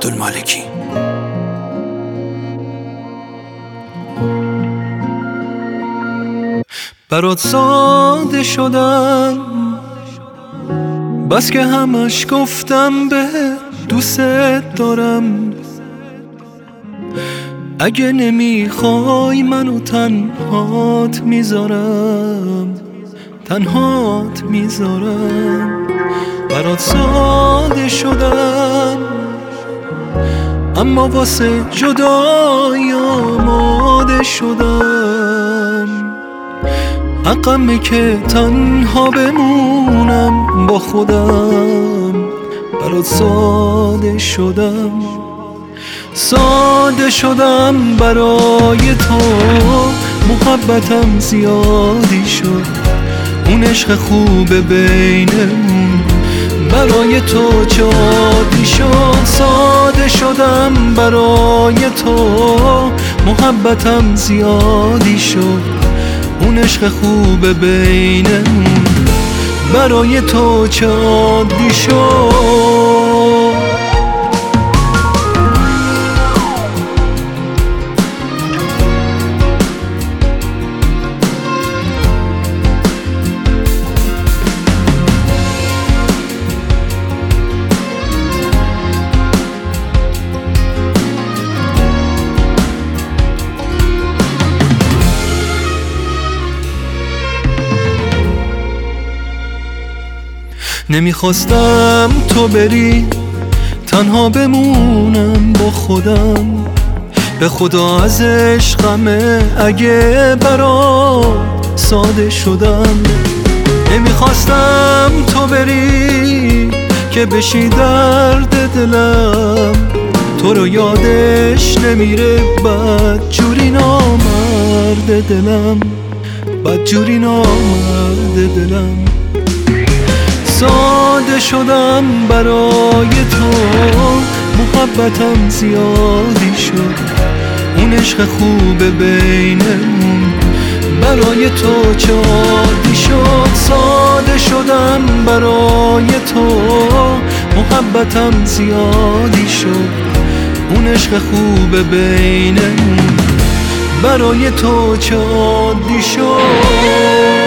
عبدالمالکی. برات ساده شدم بس که همش گفتم به دوست دارم. اگه نمیخوای منو تنهات میذارم، تنهات میذارم. برات ساده شدم اما واسه جدایی آماده شدم. حقمه که تنها بمونم با خودم. برات ساده شدم، ساده شدم برای تو. محبتم زیادی شد، اون عشق خوبه بینمون برای تو جادی شد. ساده شدم برای تو، محبتم زیادی شد، اون عشق خوبه بینمون برای تو جادی شد. نمیخواستم تو بری، تنها بمونم با خودم. به خدا از عشقمه اگه برات ساده شدم. نمیخواستم تو بری که بشی درد دلم. تو رو یادش نمیره بدجوری نامرد دلم، بدجوری نامرد دلم. ساده شدم برای تو، محبتم زیادی شد، اون عشق خوبه بینمون برای تو جادی شد. ساده شدم برای تو، محبتم زیادی شد، اون عشق خوبه بینمون برای تو جادی شد.